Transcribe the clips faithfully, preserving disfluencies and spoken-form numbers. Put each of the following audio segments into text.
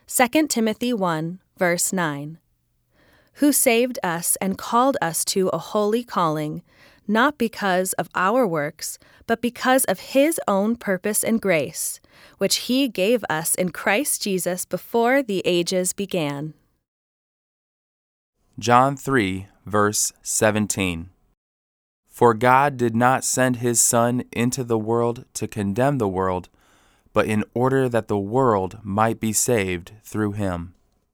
Second Timothy one, verse nine. Who saved us and called us to a holy calling, not because of our works, but because of his own purpose and grace, which he gave us in Christ Jesus before the ages began. John three, verse seventeen. For God did not send his Son into the world to condemn the world, but in order that the world might be saved through him.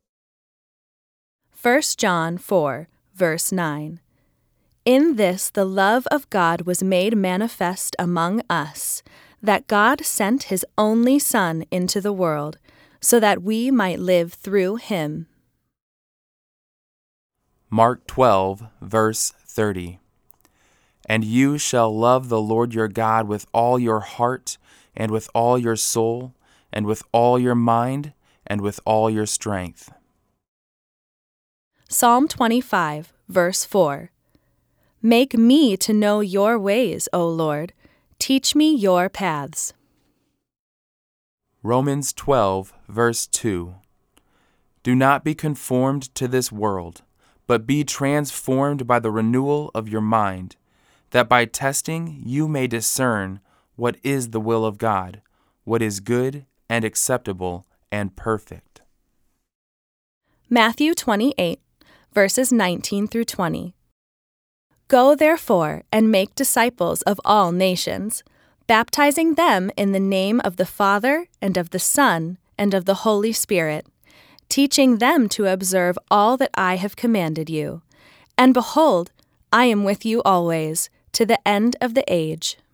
First John four, verse nine. In this the love of God was made manifest among us, that God sent his only Son into the world, so that we might live through him. Mark twelve, verse thirty. And you shall love the Lord your God with all your heart, and with all your soul, and with all your mind, and with all your strength. Psalm twenty-five, verse four. Make me to know your ways, O Lord. Teach me your paths. Romans twelve, verse two. Do not be conformed to this world, but be transformed by the renewal of your mind, that by testing you may discern what is the will of God, what is good and acceptable and perfect. Matthew twenty-eight, verses nineteen through twenty. Go therefore and make disciples of all nations, baptizing them in the name of the Father and of the Son and of the Holy Spirit, teaching them to observe all that I have commanded you. And behold, I am with you always, to the end of the age.